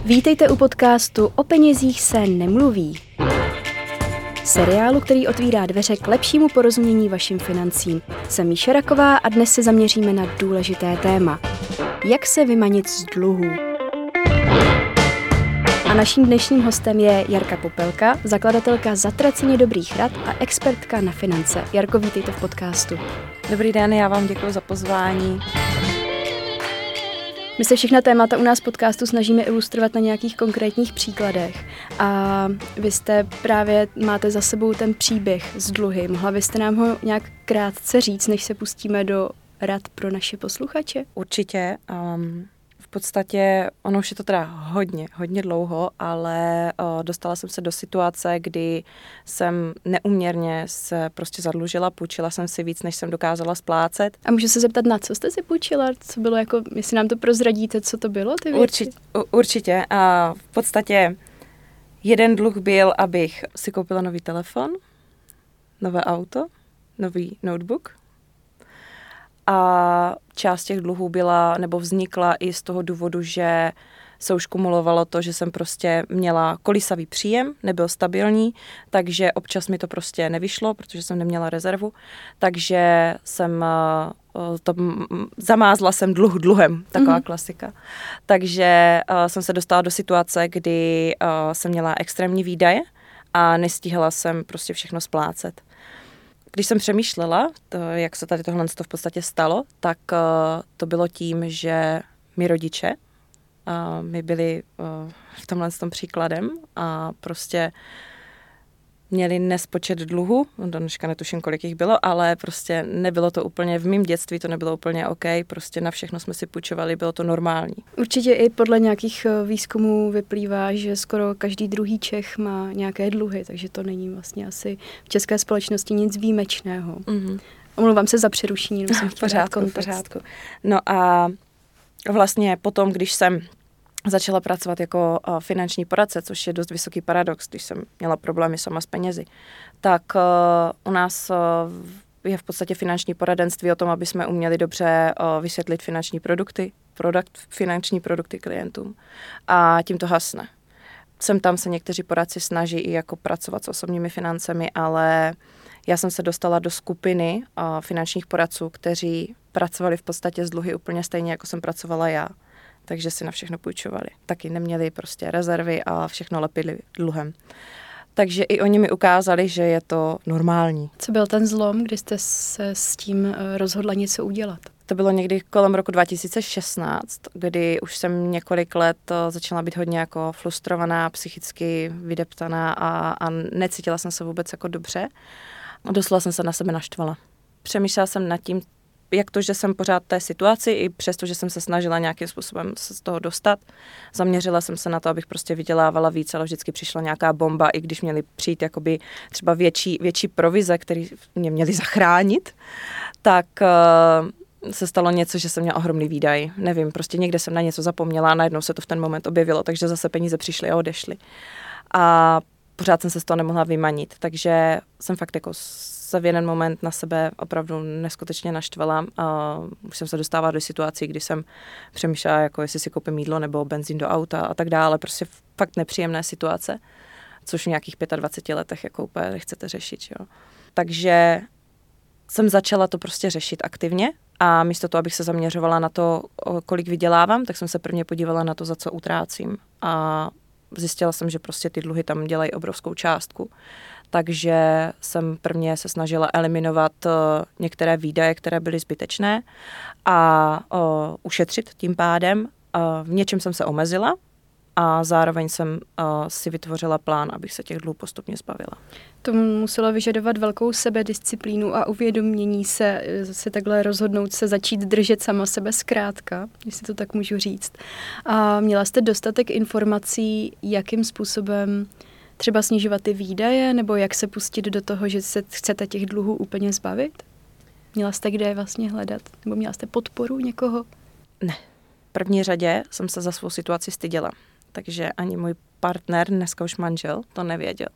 Vítejte u podcastu O penězích se nemluví. Seriálu, který otvírá dveře k lepšímu porozumění vašim financím. Jsem Míša Raková a dnes se zaměříme na důležité téma. Jak se vymanit z dluhů? A naším dnešním hostem je Jarka Popelka, zakladatelka Zatraceně dobrých rad a expertka na finance. Jarko, vítejte v podcastu. Dobrý den, já vám děkuji za pozvání. My se všechna témata u nás v podcastu snažíme ilustrovat na nějakých konkrétních příkladech. A vy jste právě máte za sebou ten příběh z dluhy. Mohla byste nám ho nějak krátce říct, než se pustíme do rad pro naše posluchače? Určitě. V podstatě ono už je to teda hodně dlouho, ale dostala jsem se do situace, kdy jsem neúměrně se prostě zadlužila, půjčila jsem si víc, než jsem dokázala splácet. A můžu se zeptat, na co jste si půjčila? Co bylo jako, jestli nám to prozradíte, co to bylo, ty věci? Určitě. A v podstatě jeden dluh byl, abych si koupila nový telefon, nové auto, nový notebook. A část těch dluhů byla nebo vznikla i z toho důvodu, že se už kumulovalo to, že jsem prostě měla kolísavý příjem, nebyl stabilní, takže občas mi to prostě nevyšlo, protože jsem neměla rezervu, takže jsem zamázla jsem dluhem, taková klasika. Takže jsem se dostala do situace, kdy jsem měla extrémní výdaje a nestíhala jsem prostě všechno splácet. Když jsem přemýšlela, jak se tady tohle v podstatě stalo, tak to bylo tím, že mi rodiče mi byli v tomhle příkladem a prostě měli nespočet dluhu, dneška netuším, kolik jich bylo, ale prostě nebylo to úplně, v mém dětství to nebylo úplně OK, prostě na všechno jsme si půjčovali, bylo to normální. Určitě i podle nějakých výzkumů vyplývá, že skoro každý druhý Čech má nějaké dluhy, takže to není vlastně asi v české společnosti nic výjimečného. Mm-hmm. Omlouvám se za přerušení, jenom jsem chtěla dát kontext. Pořádku. No a vlastně potom, když jsem začala pracovat jako finanční poradce, což je dost vysoký paradox, když jsem měla problémy sama s penězi, tak u nás je v podstatě finanční poradenství o tom, aby jsme uměli dobře vysvětlit finanční produkty klientům. A tím to hasne. Sem tam se někteří poradci snaží i jako pracovat s osobními financemi, ale já jsem se dostala do skupiny finančních poradců, kteří pracovali v podstatě s dluhy úplně stejně, jako jsem pracovala já. Takže si na všechno půjčovali. Taky neměli prostě rezervy a všechno lepili dluhem. Takže i oni mi ukázali, že je to normální. Co byl ten zlom, kdy jste se s tím rozhodla něco udělat? To bylo někdy kolem roku 2016, kdy už jsem několik let začala být hodně jako frustrovaná, psychicky vydeptaná a necítila jsem se vůbec jako dobře. Doslova jsem se na sebe naštvala. Přemýšlela jsem nad tím, jak to, že jsem pořád v té situaci, i přesto, že jsem se snažila nějakým způsobem se z toho dostat. Zaměřila jsem se na to, abych prostě vydělávala víc, ale vždycky přišla nějaká bomba, i když měly přijít jakoby třeba větší provize, které mě měly zachránit, tak se stalo něco, že jsem měla ohromný výdaj. Nevím, prostě někde jsem na něco zapomněla a najednou se to v ten moment objevilo, takže zase peníze přišly a odešly. A pořád jsem se z toho nemohla vymanit, takže jsem fakt jako se v jeden moment na sebe opravdu neskutečně naštvala. Už jsem se dostávala do situací, kdy jsem přemýšlela, jako jestli si koupím jídlo nebo benzín do auta a tak dále. Prostě fakt nepříjemné situace, což v nějakých 25 letech jako úplně nechcete řešit. Jo. Takže jsem začala to prostě řešit aktivně a místo toho, abych se zaměřovala na to, kolik vydělávám, tak jsem se prvně podívala na to, za co utrácím. A zjistila jsem, že prostě ty dluhy tam dělají obrovskou částku. Takže jsem prvně se snažila eliminovat některé výdaje, které byly zbytečné a ušetřit tím pádem. V něčem jsem se omezila a zároveň jsem si vytvořila plán, abych se těch dluhů postupně zbavila. To muselo vyžadovat velkou sebedisciplínu a uvědomění se takhle rozhodnout se začít držet sama sebe zkrátka, jestli to tak můžu říct. A měla jste dostatek informací, jakým způsobem třeba snižovat ty výdaje, nebo jak se pustit do toho, že se chcete těch dluhů úplně zbavit? Měla jste kde je vlastně hledat? Nebo měla jste podporu někoho? Ne. V první řadě jsem se za svou situaci styděla. Takže ani můj partner, dneska už manžel, to nevěděl,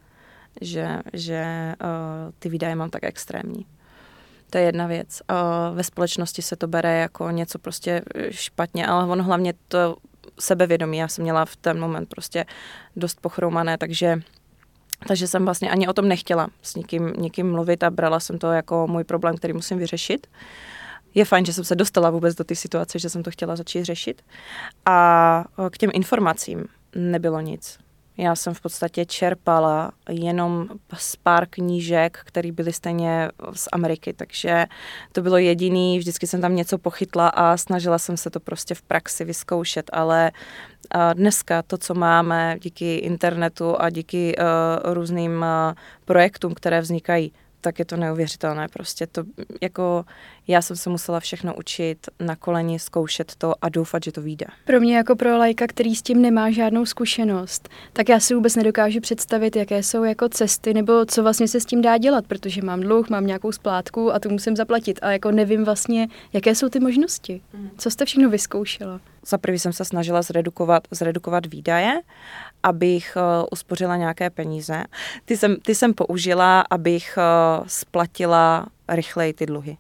že ty výdaje mám tak extrémní. To je jedna věc. Ve společnosti se to bere jako něco prostě špatně, ale on hlavně to sebevědomí. Já jsem měla v ten moment prostě dost pochroumané, takže jsem vlastně ani o tom nechtěla s nikým mluvit a brala jsem to jako můj problém, který musím vyřešit. Je fajn, že jsem se dostala vůbec do té situace, že jsem to chtěla začít řešit. A k těm informacím nebylo nic. Já jsem v podstatě čerpala jenom z pár knížek, které byly stejně z Ameriky, takže to bylo jediný, vždycky jsem tam něco pochytla a snažila jsem se to prostě v praxi vyzkoušet, ale dneska to, co máme díky internetu a díky různým projektům, které vznikají, tak je to neuvěřitelné. Prostě to, jako já jsem se musela všechno učit na koleni, zkoušet to a doufat, že to vyjde. Pro mě jako pro laika, který s tím nemá žádnou zkušenost, tak já si vůbec nedokážu představit, jaké jsou jako cesty nebo co vlastně se s tím dá dělat, protože mám dluh, mám nějakou splátku a tu musím zaplatit a jako nevím vlastně, jaké jsou ty možnosti. Co jste všechno vyzkoušela? Za prvý jsem se snažila zredukovat výdaje, abych uspořila nějaké peníze. Ty jsem použila, abych splatila rychleji ty dluhy.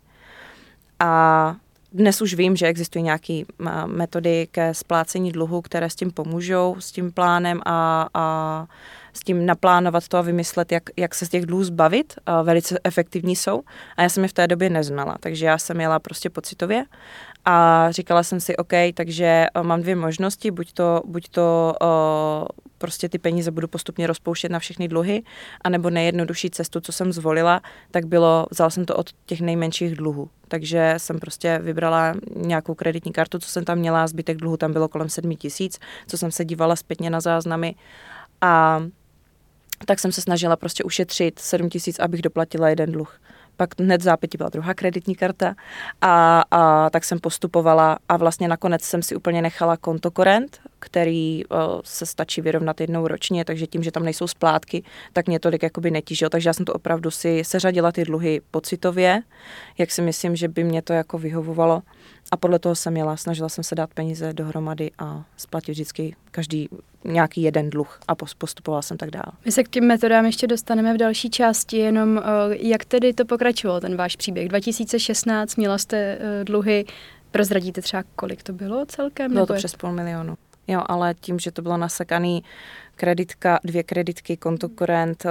A dnes už vím, že existují nějaké metody ke splácení dluhu, které s tím pomůžou, s tím plánem a s tím naplánovat to a vymyslet, jak se z těch dluhů zbavit. Velice efektivní jsou. A já jsem je v té době neznala, takže já jsem jela prostě pocitově a říkala jsem si, OK, takže mám dvě možnosti, buď to prostě ty peníze budu postupně rozpouštět na všechny dluhy, anebo nejjednodušší cestu, co jsem zvolila, tak vzala jsem to od těch nejmenších dluhů. Takže jsem prostě vybrala nějakou kreditní kartu, co jsem tam měla, zbytek dluhu tam bylo kolem 7 000, co jsem se dívala zpětně na záznamy a tak jsem se snažila prostě ušetřit 7 000, abych doplatila jeden dluh. Pak hned v zápětí byla druhá kreditní karta a tak jsem postupovala a vlastně nakonec jsem si úplně nechala kontokorent, který se stačí vyrovnat jednou ročně, takže tím, že tam nejsou splátky, tak mě tolik jakoby netížilo. Takže já jsem to opravdu si seřadila ty dluhy pocitově, jak si myslím, že by mě to jako vyhovovalo. A podle toho jsem jela, snažila jsem se dát peníze dohromady a splatit vždycky každý nějaký jeden dluh a postupovala jsem tak dál. My se k těm metodám ještě dostaneme v další části, jenom jak tedy to pokračovalo, ten váš příběh. 2016 měla jste dluhy, prozradíte třeba, kolik to bylo celkem? Bylo to přes 500 000. Jo, ale tím, že to bylo nasekaný kreditka, 2 kreditky, kontokorent,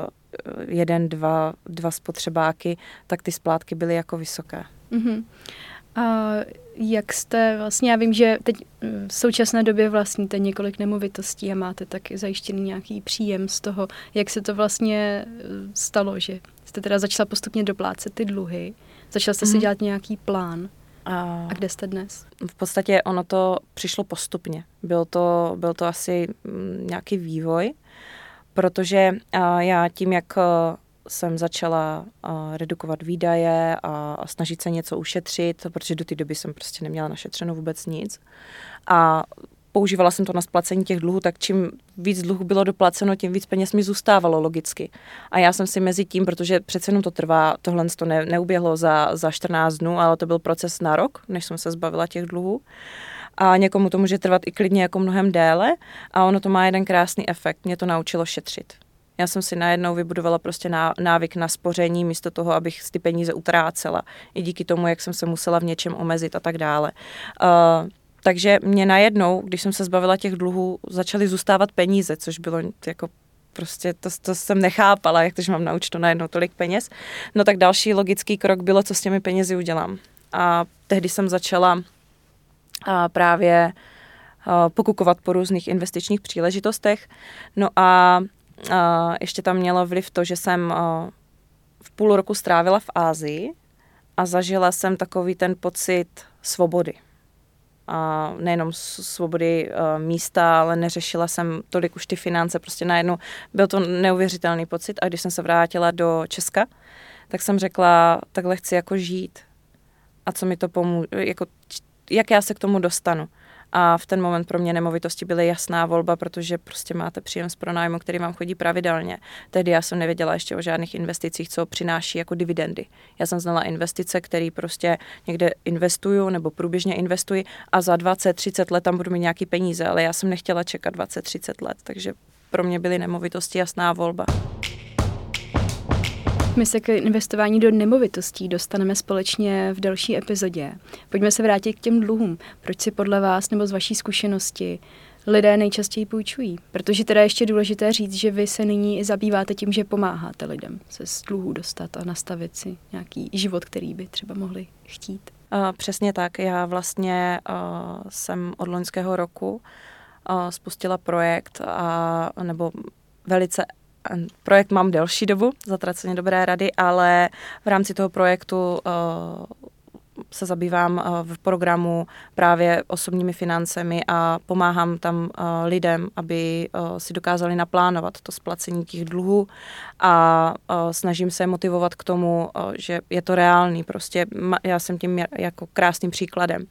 2 spotřebáky, tak ty splátky byly jako vysoké. Mm-hmm. A jak jste vlastně, já vím, že teď v současné době vlastníte několik nemovitostí a máte taky zajištěný nějaký příjem z toho, jak se to vlastně stalo, že jste teda začala postupně doplácet ty dluhy, začala jste si dělat nějaký plán. A kde jste dnes? V podstatě ono to přišlo postupně. Byl to asi nějaký vývoj, protože já tím, jak jsem začala redukovat výdaje a snažit se něco ušetřit, protože do té doby jsem prostě neměla našetřeno vůbec nic. A používala jsem to na splacení těch dluhů, tak čím víc dluhů bylo doplaceno, tím víc peněz mi zůstávalo logicky. A já jsem si mezi tím, protože přece jenom to trvá, tohle to neuběhlo za 14 dnů, ale to byl proces na rok, než jsem se zbavila těch dluhů. A někomu to může trvat i klidně jako mnohem déle a ono to má jeden krásný efekt. Mě to naučilo šetřit. Já jsem si najednou vybudovala prostě návyk na spoření místo toho, abych ty peníze utrácela. I díky tomu, jak jsem se musela v něčem omezit a tak dále. Takže mě najednou, když jsem se zbavila těch dluhů, začaly zůstávat peníze, což bylo jako prostě, to jsem nechápala, jak to, že mám naučit to najednou tolik peněz. No tak další logický krok bylo, co s těmi penězi udělám. A tehdy jsem začala právě pokukovat po různých investičních příležitostech. No a ještě tam mělo vliv to, že jsem v půl roku strávila v Asii a zažila jsem takový ten pocit svobody. A nejenom svobody místa, ale neřešila jsem tolik už ty finance, prostě najednou byl to neuvěřitelný pocit a když jsem se vrátila do Česka, tak jsem řekla, takhle chci jako žít a co mi to pomůže, jako, jak já se k tomu dostanu. A v ten moment pro mě nemovitosti byly jasná volba, protože prostě máte příjem z pronájmu, který vám chodí pravidelně. Tehdy já jsem nevěděla ještě o žádných investicích, co přináší jako dividendy. Já jsem znala investice, které prostě někde investuju nebo průběžně investuji a za 20-30 let tam budu mít nějaký peníze, ale já jsem nechtěla čekat 20-30 let, takže pro mě byly nemovitosti jasná volba. My se k investování do nemovitostí dostaneme společně v další epizodě. Pojďme se vrátit k těm dluhům. Proč si podle vás nebo z vaší zkušenosti lidé nejčastěji půjčují? Protože teda ještě důležité říct, že vy se nyní zabýváte tím, že pomáháte lidem se z dluhů dostat a nastavit si nějaký život, který by třeba mohli chtít. Přesně tak. Já vlastně jsem od loňského roku spustila projekt, projekt mám delší dobu, Zatraceně dobré rady, ale v rámci toho projektu se zabývám v programu právě osobními financemi a pomáhám tam lidem, aby si dokázali naplánovat to splacení těch dluhů a snažím se motivovat k tomu, že je to reálný. Prostě já jsem tím jako krásným příkladem.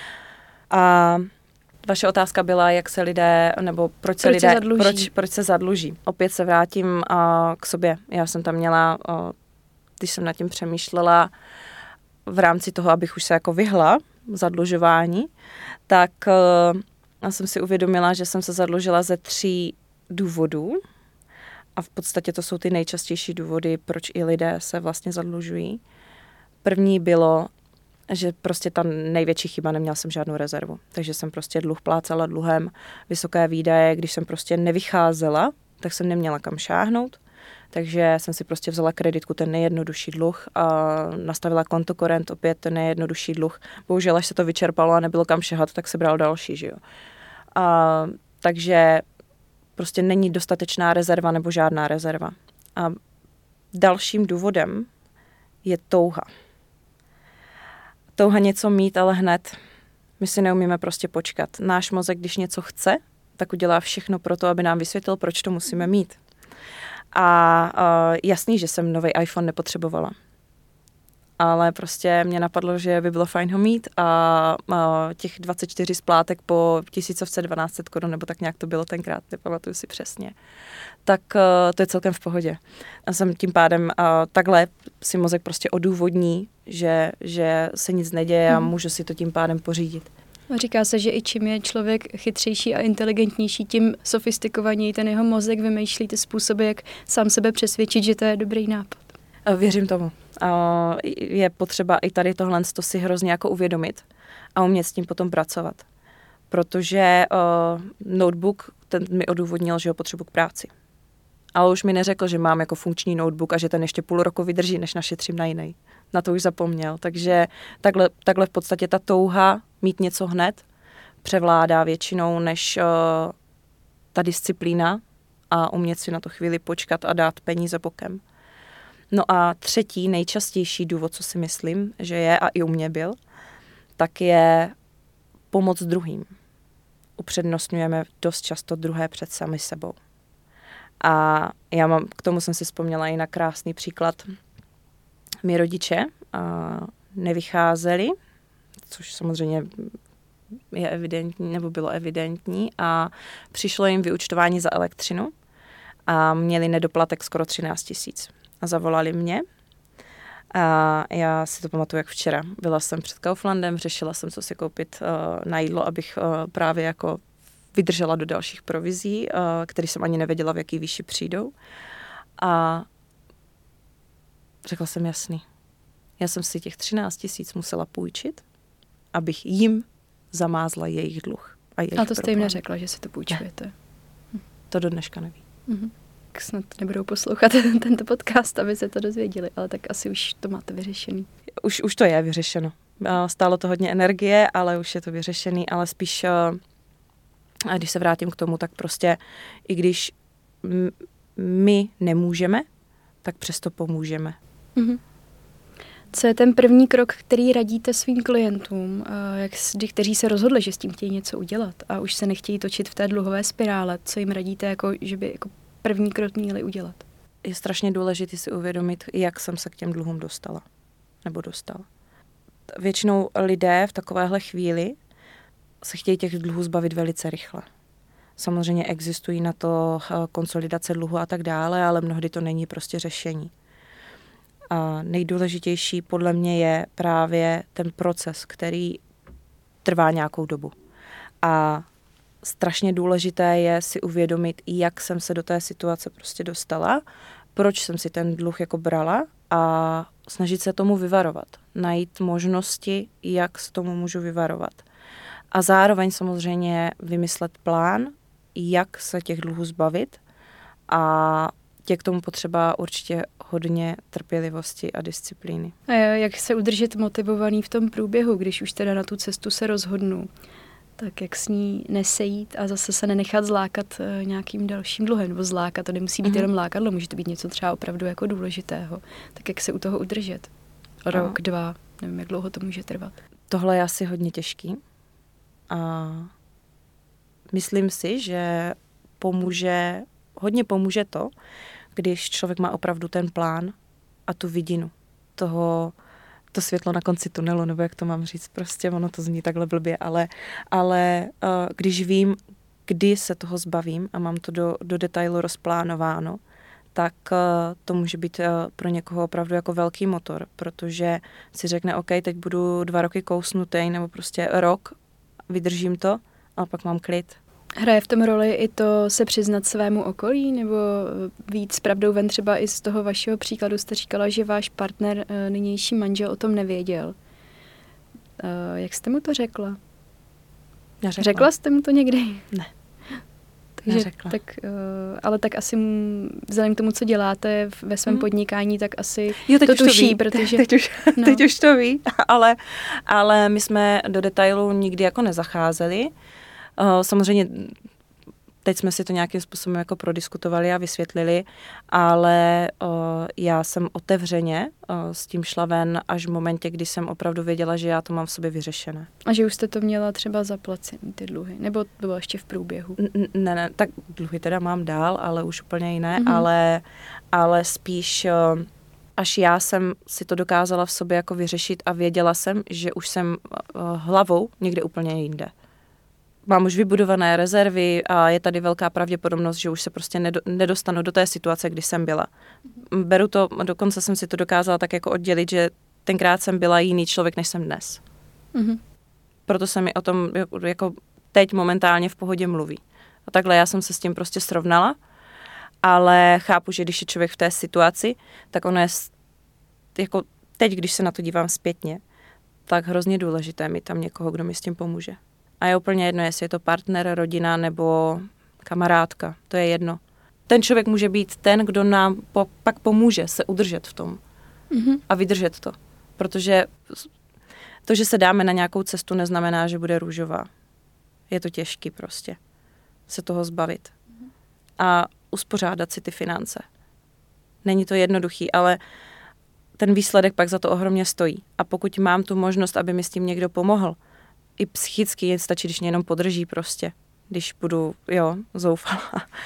A vaše otázka byla, jak se lidé, nebo proč se zadluží. Opět se vrátím k sobě. Já jsem tam měla, když jsem nad tím přemýšlela, v rámci toho, abych už se jako vyhla zadlužování, tak já jsem si uvědomila, že jsem se zadlužila ze 3 důvodů. A v podstatě to jsou ty nejčastější důvody, proč i lidé se vlastně zadlužují. První bylo, že prostě ta největší chyba, neměla jsem žádnou rezervu. Takže jsem prostě dluh plácala dluhem, vysoké výdaje, když jsem prostě nevycházela, tak jsem neměla kam šáhnout. Takže jsem si prostě vzala kreditku, ten nejjednodušší dluh a nastavila kontokorent, opět ten nejjednodušší dluh. Bohužel, až se to vyčerpalo a nebylo kam šahat, tak se bral další, že jo. Takže prostě není dostatečná rezerva nebo žádná rezerva. A dalším důvodem je touha. Touha něco mít, ale hned. My si neumíme prostě počkat. Náš mozek, když něco chce, tak udělá všechno pro to, aby nám vysvětlil, proč to musíme mít. A jasný, že jsem nový iPhone nepotřebovala. Ale prostě mě napadlo, že by bylo fajn ho mít a těch 24 splátek po 1200 Kč, nebo tak nějak to bylo tenkrát, nepamatuju si přesně, tak to je celkem v pohodě. A jsem tím pádem takhle si mozek prostě odůvodní, že se nic neděje a můžu si to tím pádem pořídit. Říká se, že i čím je člověk chytřejší a inteligentnější, tím sofistikovaněji ten jeho mozek vymýšlí ty způsoby, jak sám sebe přesvědčit, že to je dobrý nápad. Věřím tomu. Je potřeba i tady tohle si hrozně jako uvědomit a umět s tím potom pracovat. Protože notebook, ten mi odůvodnil, že ho potřebuji k práci. Ale už mi neřekl, že mám jako funkční notebook a že ten ještě půl roku vydrží, než našetřím na jiný. Na to už zapomněl. Takže takhle v podstatě ta touha mít něco hned převládá většinou než ta disciplína a umět si na to chvíli počkat a dát peníze bokem. No a třetí nejčastější důvod, co si myslím, že je a i u mě byl, tak je pomoc druhým. Upřednostňujeme dost často druhé před sami sebou. A k tomu jsem si vzpomněla i na krásný příklad. Mí rodiče nevycházeli, což samozřejmě je evidentní, nebo bylo evidentní, a přišlo jim vyúčtování za elektřinu a měli nedoplatek skoro 13 000. A zavolali mě a já si to pamatuju jak včera. Byla jsem před Kauflandem, řešila jsem, co si koupit na jídlo, abych právě jako vydržela do dalších provizí, které jsem ani nevěděla, v jaký výši přijdou. A řekla jsem jasný. Já jsem si těch 13 000 musela půjčit, abych jim zamázla jejich dluh. A to jste jim neřekla, že si to půjčujete? Ne. To do dneška neví. Snad nebudou poslouchat tento podcast, aby se to dozvěděli, ale tak asi už to máte vyřešený. Už to je vyřešeno. Stálo to hodně energie, ale už je to vyřešený, ale spíš, když se vrátím k tomu, tak prostě i když my nemůžeme, tak přesto pomůžeme. Co je ten první krok, který radíte svým klientům, kteří se rozhodli, že s tím chtějí něco udělat a už se nechtějí točit v té dluhové spirále? Co jim radíte, že by první krok měli udělat? Je strašně důležité si uvědomit, jak jsem se k těm dluhům dostala. Nebo dostal. Většinou lidé v takovéhle chvíli se chtějí těch dluhů zbavit velice rychle. Samozřejmě existují na to konsolidace dluhu a tak dále, ale mnohdy to není prostě řešení. A nejdůležitější podle mě je právě ten proces, který trvá nějakou dobu. A strašně důležité je si uvědomit, jak jsem se do té situace prostě dostala proč jsem si ten dluh jako brala a snažit se tomu vyvarovat. Najít možnosti, jak se tomu můžu vyvarovat. A zároveň samozřejmě vymyslet plán, jak se těch dluhů zbavit a je k tomu potřeba určitě hodně trpělivosti a disciplíny. A jak se udržet motivovaný v tom průběhu, když už teda na tu cestu se rozhodnu? Tak jak s ní nesejít a zase se nenechat zlákat nějakým dalším dluhem, nebo zlákat, to nemusí být jenom lákadlo, může to být něco třeba opravdu jako důležitého. Tak jak se u toho udržet? Rok, 2, nevím, jak dlouho to může trvat. Tohle je asi hodně těžký a myslím si, že hodně pomůže to, když člověk má opravdu ten plán a tu vidinu to světlo na konci tunelu, nebo jak to mám říct, prostě ono to zní takhle blbě, ale když vím, kdy se toho zbavím a mám to do detailu rozplánováno, tak to může být pro někoho opravdu jako velký motor, protože si řekne, OK, teď budu 2 roky kousnutý, nebo prostě rok, vydržím to, ale pak mám klid. Hraje v tom roli i to se přiznat svému okolí, nebo víc s pravdou ven? Třeba i z toho vašeho příkladu jste říkala, že váš partner, nynější manžel, o tom nevěděl. Jak jste mu to řekla? Neřekla. Řekla jste mu to někdy? Ne. Takže, neřekla. Ale tak asi vzhledem k tomu, co děláte ve svém podnikání, tak asi teď to už tuší, ví. protože... Teď už to ví, ale my jsme do detailu nikdy jako nezacházeli. Samozřejmě teď jsme si to nějakým způsobem jako prodiskutovali a vysvětlili, ale já jsem otevřeně s tím šla ven až v momentě, kdy jsem opravdu věděla, že já to mám v sobě vyřešené. A že už jste to měla třeba zaplacený, ty dluhy? Nebo to bylo ještě v průběhu? Ne, tak dluhy teda mám dál, ale už úplně jiné, ale spíš až já jsem si to dokázala v sobě jako vyřešit a věděla jsem, že už jsem hlavou někde úplně jinde. Mám už vybudované rezervy a je tady velká pravděpodobnost, že už se prostě nedostanu do té situace, kdy jsem byla. Beru to, dokonce jsem si to dokázala tak jako oddělit, že tenkrát jsem byla jiný člověk, než jsem dnes. Proto se mi o tom jako teď momentálně v pohodě mluví. A takhle já jsem se s tím prostě srovnala, ale chápu, že když je člověk v té situaci, tak ono je jako teď, když se na to dívám zpětně, tak hrozně důležité mít tam někoho, kdo mi s tím pomůže. A je úplně jedno, jestli je to partner, rodina nebo kamarádka. To je jedno. Ten člověk může být ten, kdo nám pak pomůže se udržet v tom a vydržet to. Protože to, že se dáme na nějakou cestu, neznamená, že bude růžová. Je to těžký prostě se toho zbavit. A uspořádat si ty finance. Není to jednoduchý, ale ten výsledek pak za to ohromně stojí. A pokud mám tu možnost, aby mi s tím někdo pomohl, i psychicky stačí, když mě jenom podrží prostě, když budu, zoufalá,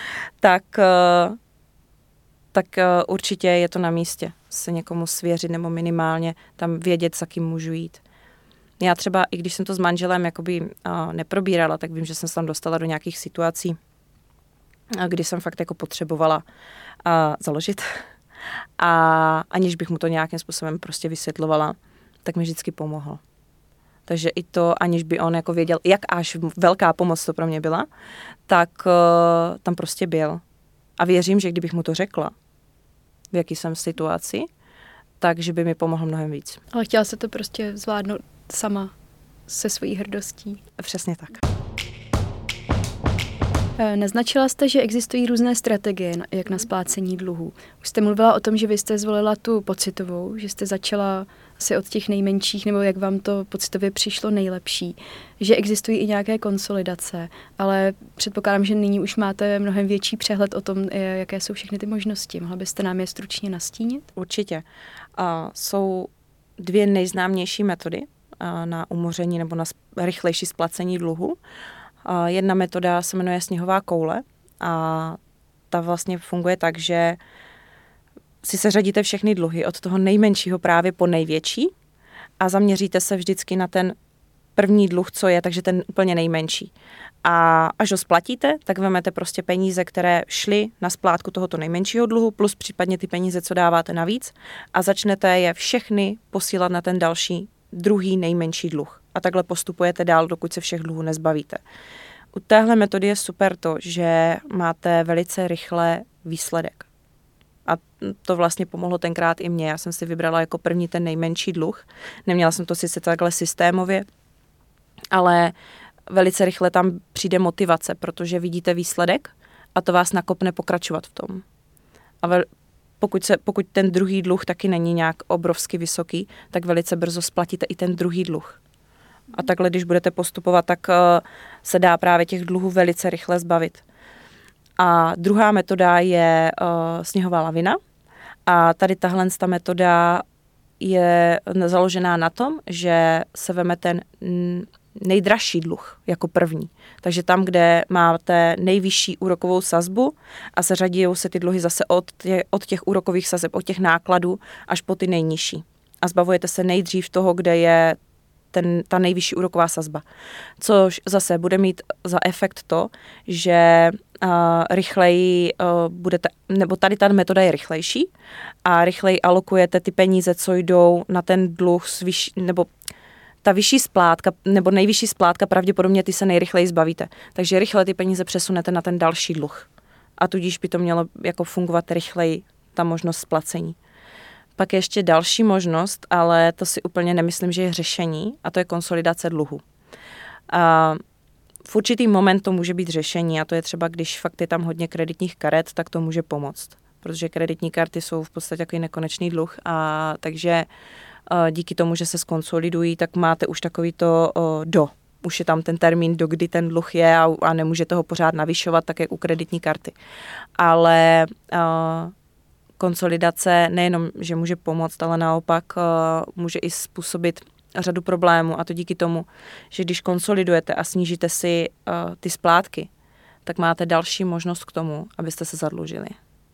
tak určitě je to na místě se někomu svěřit nebo minimálně tam vědět, za kým můžu jít. Já třeba, i když jsem to s manželem jakoby neprobírala, tak vím, že jsem se tam dostala do nějakých situací, kdy jsem fakt jako potřebovala založit a aniž bych mu to nějakým způsobem prostě vysvětlovala, tak mi vždycky pomohl. Takže i to, aniž by on jako věděl, jak až velká pomoc to pro mě byla, tak tam prostě byl. A věřím, že kdybych mu to řekla, v jaký jsem situaci, takže by mi pomohl mnohem víc. Ale chtěla se to prostě zvládnout sama se svojí hrdostí. Přesně tak. Naznačila jste, že existují různé strategie, jak na splácení dluhů. Už jste mluvila o tom, že vy jste zvolila tu pocitovou, že jste začala asi od těch nejmenších, nebo jak vám to pocitově přišlo nejlepší, že existují i nějaké konsolidace, ale předpokládám, že nyní už máte mnohem větší přehled o tom, jaké jsou všechny ty možnosti. Mohla byste nám je stručně nastínit? Určitě. Jsou 2 nejznámější metody na umoření nebo na rychlejší splacení dluhu. Jedna metoda se jmenuje sněhová koule a ta vlastně funguje tak, že si seřadíte všechny dluhy od toho nejmenšího právě po největší a zaměříte se vždycky na ten první dluh, co je, takže ten úplně nejmenší. A až ho splatíte, tak vezmete prostě peníze, které šly na splátku tohoto nejmenšího dluhu, plus případně ty peníze, co dáváte navíc a začnete je všechny posílat na ten další, druhý nejmenší dluh. A takhle postupujete dál, dokud se všech dluhů nezbavíte. U téhle metody je super to, že máte velice rychle výsledek. A to vlastně pomohlo tenkrát i mně. Já jsem si vybrala jako první ten nejmenší dluh. Neměla jsem to sice takhle systémově, ale velice rychle tam přijde motivace, protože vidíte výsledek a to vás nakopne pokračovat v tom. A pokud ten druhý dluh taky není nějak obrovsky vysoký, tak velice brzo splatíte i ten druhý dluh. A takhle, když budete postupovat, tak se dá právě těch dluhů velice rychle zbavit. A druhá metoda je sněhová lavina. A tady tahle metoda je založená na tom, že se veme ten nejdražší dluh jako první. Takže tam, kde máte nejvyšší úrokovou sazbu a seřadí se ty dluhy zase od těch úrokových sazeb, od těch nákladů až po ty nejnižší. A zbavujete se nejdřív toho, kde je ta nejvyšší úroková sazba. Což zase bude mít za efekt to, že rychleji budete, nebo tady ta metoda je rychlejší a rychleji alokujete ty peníze, co jdou na ten dluh, nebo ta vyšší splátka, nebo nejvyšší splátka, pravděpodobně ty se nejrychleji zbavíte. Takže rychle ty peníze přesunete na ten další dluh. A tudíž by to mělo jako fungovat rychleji, ta možnost splacení. Pak je ještě další možnost, ale to si úplně nemyslím, že je řešení, a to je konsolidace dluhu. A v určitý moment to může být řešení, a to je třeba, když fakt je tam hodně kreditních karet, tak to může pomoct. Protože kreditní karty jsou v podstatě takový nekonečný dluh, a takže díky tomu, že se skonsolidují, tak máte už takový to už je tam ten termín, do kdy ten dluh je a nemůžete ho pořád navyšovat, tak jak u kreditní karty. Ale konsolidace nejenom, že může pomoct, ale naopak může i způsobit řadu problémů, a to díky tomu, že když konsolidujete a snížíte si ty splátky, tak máte další možnost k tomu, abyste se zadlužili.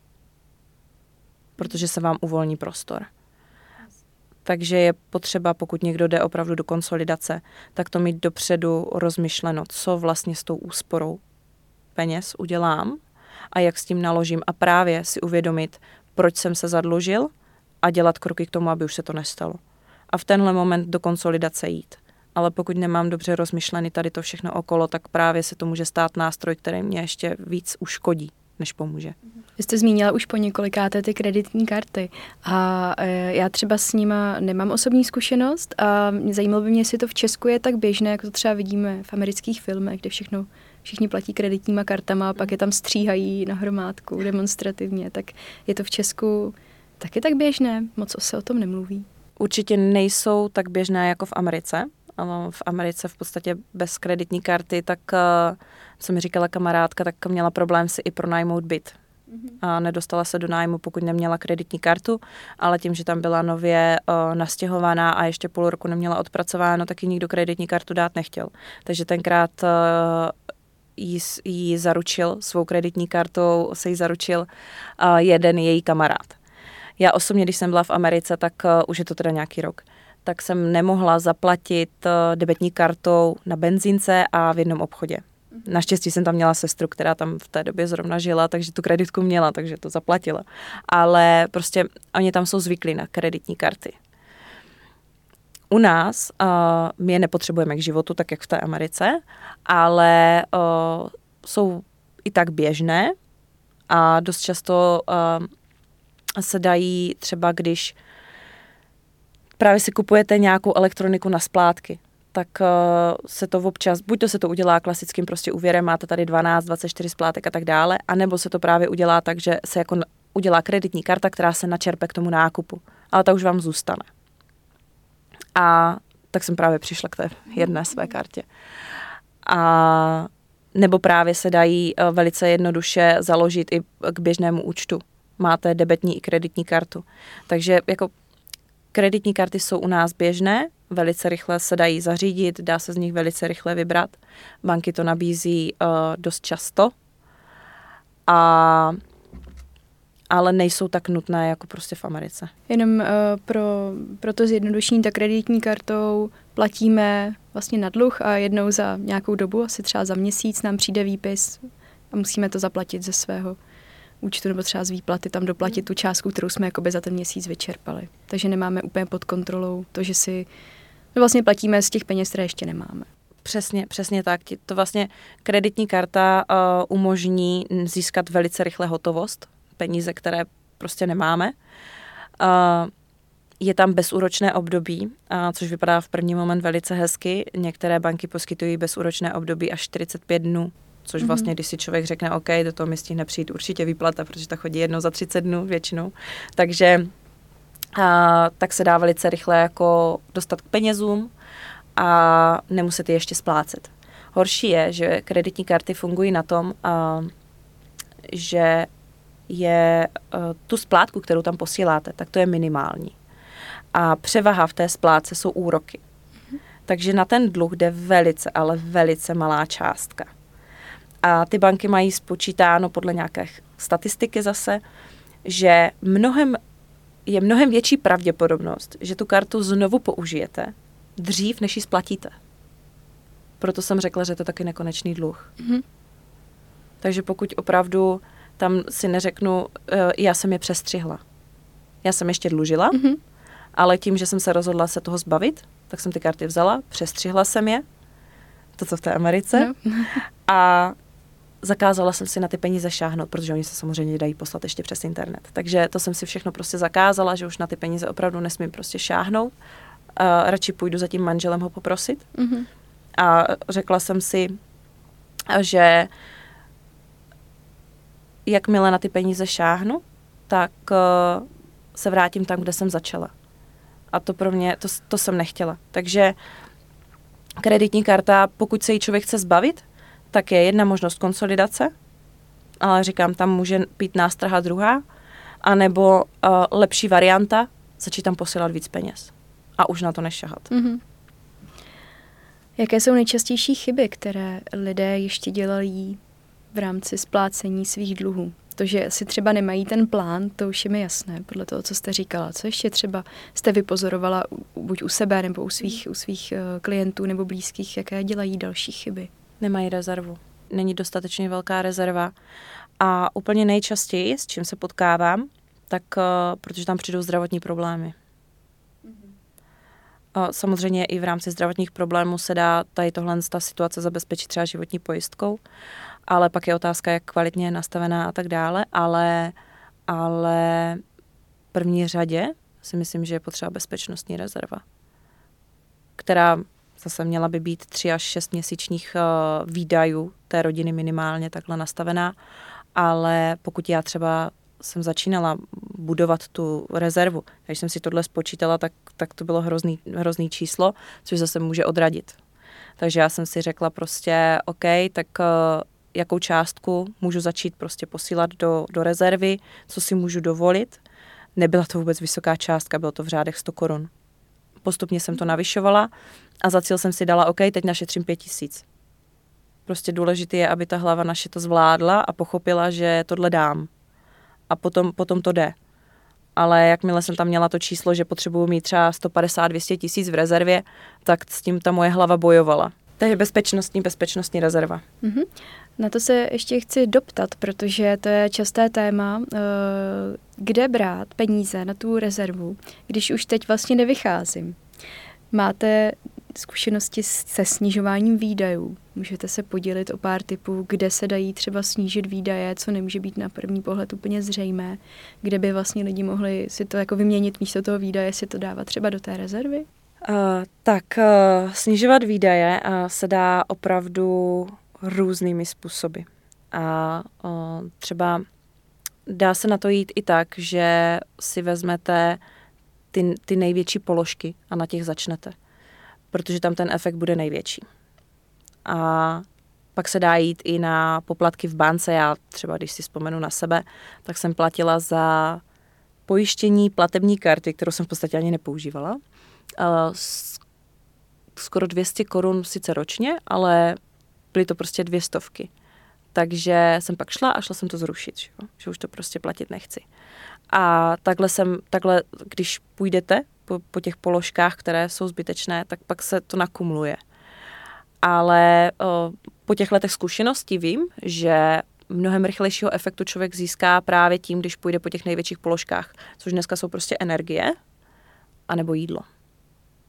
Protože se vám uvolní prostor. Takže je potřeba, pokud někdo jde opravdu do konsolidace, tak to mít dopředu rozmyšleno, co vlastně s tou úsporou peněz udělám a jak s tím naložím, a právě si uvědomit, proč jsem se zadlužil, a dělat kroky k tomu, aby už se to nestalo. A v tenhle moment do konsolidace jít. Ale pokud nemám dobře rozmyšlený tady to všechno okolo, tak právě se to může stát nástroj, který mě ještě víc uškodí, než pomůže. Vy jste zmínila už po několikáté ty kreditní karty a já třeba s nima nemám osobní zkušenost a zajímalo by mě, jestli to v Česku je tak běžné, jako to třeba vidíme v amerických filmech, kde všichni platí kreditníma kartama a pak je tam stříhají na hromádku demonstrativně. Tak je to v Česku taky tak běžné? Moc se o tom nemluví. Určitě nejsou tak běžné jako v Americe. V Americe v podstatě bez kreditní karty, tak co mi říkala kamarádka, tak měla problém si i pronajmout byt. A nedostala se do nájmu, pokud neměla kreditní kartu, ale tím, že tam byla nově nastěhovaná a ještě půl roku neměla odpracováno, tak jí nikdo kreditní kartu dát nechtěl. Takže tenkrát jí zaručil, svou kreditní kartou se jí zaručil jeden její kamarád. Já osobně, když jsem byla v Americe, tak už je to teda nějaký rok, tak jsem nemohla zaplatit debetní kartou na benzínce a v jednom obchodě. Naštěstí jsem tam měla sestru, která tam v té době zrovna žila, takže tu kreditku měla, takže to zaplatila. Ale prostě oni tam jsou zvyklí na kreditní karty. U nás my je nepotřebujeme k životu, tak jak v té Americe, ale jsou i tak běžné a dost často se dají třeba, když právě si kupujete nějakou elektroniku na splátky, tak se to občas, buď to se to udělá klasickým prostě úvěrem, máte tady 12, 24 splátek a tak dále, anebo se to právě udělá tak, že se jako udělá kreditní karta, která se načerpe k tomu nákupu, ale ta už vám zůstane. A tak jsem právě přišla k té jedné své kartě. A nebo právě se dají velice jednoduše založit i k běžnému účtu. Máte debetní i kreditní kartu. Takže jako kreditní karty jsou u nás běžné, velice rychle se dají zařídit, dá se z nich velice rychle vybrat. Banky to nabízí dost často, ale nejsou tak nutné jako prostě v Americe. Jenom pro to zjednodušení, tak kreditní kartou platíme vlastně na dluh a jednou za nějakou dobu, asi třeba za měsíc, nám přijde výpis a musíme to zaplatit ze svého účtu nebo třeba z výplaty, tam doplatit tu částku, kterou jsme jakoby za ten měsíc vyčerpali. Takže nemáme úplně pod kontrolou to, že si vlastně platíme z těch peněz, které ještě nemáme. Přesně tak. To vlastně kreditní karta umožní získat velice rychle hotovost, peníze, které prostě nemáme. Je tam bezúročné období, což vypadá v první moment velice hezky. Některé banky poskytují bezúročné období až 45 dnů, což vlastně, když si člověk řekne, OK, do toho mi stihne přijít určitě výplata, protože ta chodí jednou za 30 dnů většinou. Takže tak se dá velice rychle jako dostat k penězům a nemuset je ještě splácet. Horší je, že kreditní karty fungují na tom, že je tu splátku, kterou tam posíláte, tak to je minimální. A převaha v té splátce jsou úroky. Takže na ten dluh jde velice, ale velice malá částka. A ty banky mají spočítáno podle nějaké statistiky zase, že je mnohem větší pravděpodobnost, že tu kartu znovu použijete dřív, než ji splatíte. Proto jsem řekla, že je to taky nekonečný dluh. Takže pokud opravdu tam si neřeknu, já jsem je přestřihla. Já jsem ještě dlužila, ale tím, že jsem se rozhodla se toho zbavit, tak jsem ty karty vzala, přestřihla jsem je, to, co v té Americe, a zakázala jsem si na ty peníze šáhnout, protože oni se samozřejmě dají poslat ještě přes internet. Takže to jsem si všechno prostě zakázala, že už na ty peníze opravdu nesmím prostě šáhnout. Radši půjdu za tím manželem ho poprosit. A řekla jsem si, že jakmile na ty peníze šáhnu, tak se vrátím tam, kde jsem začala. A to pro mě, to jsem nechtěla. Takže kreditní karta, pokud se jí člověk chce zbavit, tak je jedna možnost konsolidace, ale říkám, tam může být nástraha druhá, anebo lepší varianta, začít tam posílat víc peněz a už na to nešahat. Jaké jsou nejčastější chyby, které lidé ještě dělají v rámci splácení svých dluhů? To, že si třeba nemají ten plán, to už je mi jasné, podle toho, co jste říkala. Co ještě třeba jste vypozorovala buď u sebe, nebo u svých klientů nebo blízkých, jaké dělají další chyby? Nemají rezervu. Není dostatečně velká rezerva. A úplně nejčastěji, s čím se potkávám, tak protože tam přijdou zdravotní problémy. Samozřejmě i v rámci zdravotních problémů se dá tady ta situace zabezpečit třeba životní pojistkou, ale pak je otázka, jak kvalitně je nastavená a tak dále, ale v první řadě si myslím, že je potřeba bezpečnostní rezerva, která zase měla by být 3 až 6 měsíčních výdajů té rodiny minimálně takhle nastavená, ale pokud já třeba jsem začínala budovat tu rezervu, když jsem si tohle spočítala, tak to bylo hrozný číslo, což zase může odradit. Takže já jsem si řekla prostě, OK, tak jakou částku můžu začít prostě posílat do rezervy, co si můžu dovolit. Nebyla to vůbec vysoká částka, bylo to v řádech 100 korun. Postupně jsem to navyšovala a za cíl jsem si dala, OK, teď našetřím 5 000. Prostě důležité je, aby ta hlava naše to zvládla a pochopila, že tohle dám. A potom to jde. Ale jakmile jsem tam měla to číslo, že potřebuju mít třeba 150-200 tisíc v rezervě, tak s tím ta moje hlava bojovala. To je bezpečnostní rezerva. Na to se ještě chci doptat, protože to je časté téma, kde brát peníze na tu rezervu, když už teď vlastně nevycházím. Máte zkušenosti se snižováním výdajů? Můžete se podělit o pár tipů, kde se dají třeba snížit výdaje, co nemůže být na první pohled úplně zřejmé, kde by vlastně lidi mohli si to jako vyměnit místo toho výdaje, si to dávat třeba do té rezervy? Snižovat výdaje se dá opravdu různými způsoby. A třeba dá se na to jít i tak, že si vezmete ty největší položky a na těch začnete, protože tam ten efekt bude největší. A pak se dá jít i na poplatky v bance. Já třeba, když si vzpomenu na sebe, tak jsem platila za pojištění platební karty, kterou jsem v podstatě ani nepoužívala. Skoro 200 korun sice ročně, ale byly to prostě 200. Takže jsem pak šla jsem to zrušit, že už to prostě platit nechci. A takhle, když půjdete po těch položkách, které jsou zbytečné, tak pak se to nakumuluje. Ale po těch letech zkušeností vím, že mnohem rychlejšího efektu člověk získá právě tím, když půjde po těch největších položkách, což dneska jsou prostě energie anebo jídlo.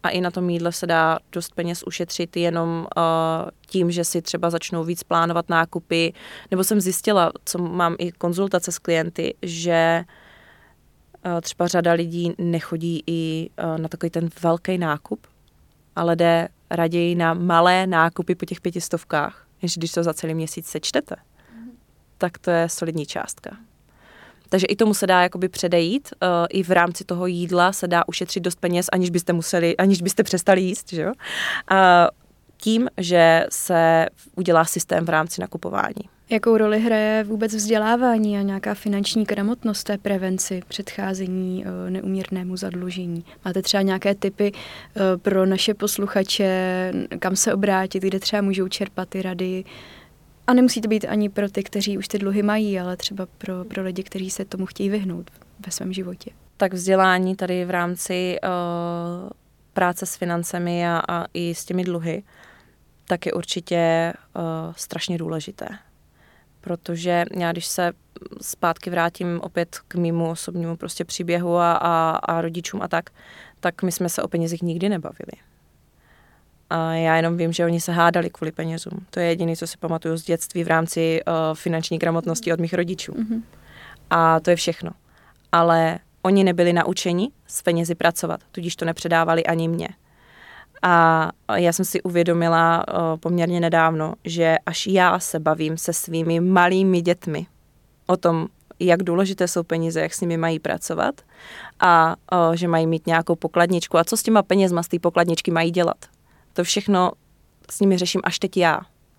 a i na tom jídle se dá dost peněz ušetřit jenom tím, že si třeba začnou víc plánovat nákupy. Nebo jsem zjistila, co mám i konzultace s klienty, že třeba řada lidí nechodí i na takový ten velký nákup, ale jde raději na malé nákupy po těch 500, než když to za celý měsíc sečtete. Tak to je solidní částka. Takže i tomu se dá jakoby předejít. I v rámci toho jídla se dá ušetřit dost peněz, aniž byste přestali jíst, že jo? Tím, že se udělá systém v rámci nakupování. Jakou roli hraje vůbec vzdělávání a nějaká finanční gramotnost té prevenci, předcházení neúměrnému zadlužení? Máte třeba nějaké tipy pro naše posluchače, kam se obrátit, kde třeba můžou čerpat ty rady? A nemusí to být ani pro ty, kteří už ty dluhy mají, ale třeba pro lidi, kteří se tomu chtějí vyhnout ve svém životě. Tak vzdělání tady v rámci práce s financemi a i s těmi dluhy, tak je určitě strašně důležité. Protože já, když se zpátky vrátím opět k mému osobnímu prostě příběhu a rodičům a tak my jsme se o penězích nikdy nebavili. A já jenom vím, že oni se hádali kvůli penězům. To je jediné, co si pamatuju z dětství v rámci finanční gramotnosti od mých rodičů. Mm-hmm. A to je všechno. Ale oni nebyli naučeni s penězi pracovat, tudíž to nepředávali ani mě. A já jsem si uvědomila poměrně nedávno, že až já se bavím se svými malými dětmi o tom, jak důležité jsou peníze, jak s nimi mají pracovat a že mají mít nějakou pokladničku a co s těma penězma z té pokladničky mají dělat. To všechno s nimi řeším až teď já.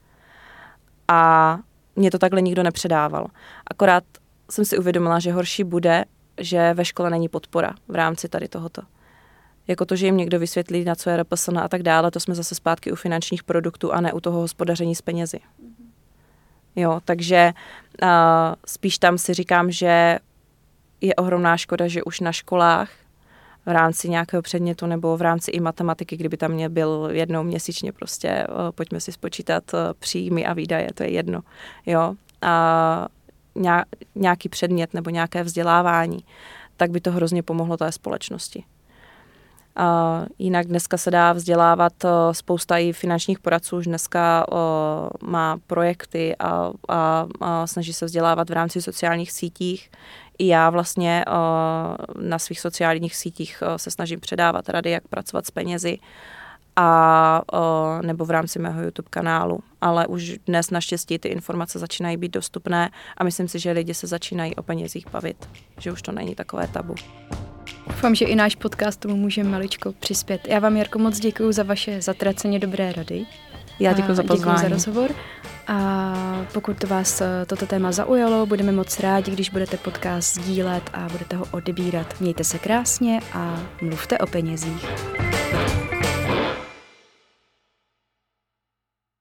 A mě to takhle nikdo nepředával. Akorát jsem si uvědomila, že horší bude, že ve škole není podpora v rámci tady tohoto. Jako to, že jim někdo vysvětlí, na co je RPSN a tak dále, to jsme zase zpátky u finančních produktů a ne u toho hospodaření s penězi. Jo, takže spíš tam si říkám, že je ohromná škoda, že už na školách v rámci nějakého předmětu nebo v rámci i matematiky, kdyby tam mě byl jednou měsíčně prostě, pojďme si spočítat příjmy a výdaje, to je jedno. Jo, a nějaký předmět nebo nějaké vzdělávání, tak by to hrozně pomohlo té společnosti. Jinak dneska se dá vzdělávat spousta i finančních poradců, už dneska má projekty a snaží se vzdělávat v rámci sociálních sítích. I já vlastně na svých sociálních sítích se snažím předávat rady, jak pracovat s penězi a nebo v rámci mého YouTube kanálu. Ale už dnes naštěstí ty informace začínají být dostupné a myslím si, že lidi se začínají o penězích bavit, že už to není takové tabu. Doufám, že i náš podcast tomu může maličko přispět. Já vám, Jarko, moc děkuju za vaše zatraceně dobré rady. Já děkuju za pozvání. Děkuju za rozhovor. A pokud vás toto téma zaujalo, budeme moc rádi, když budete podcast sdílet a budete ho odebírat. Mějte se krásně a mluvte o penězích.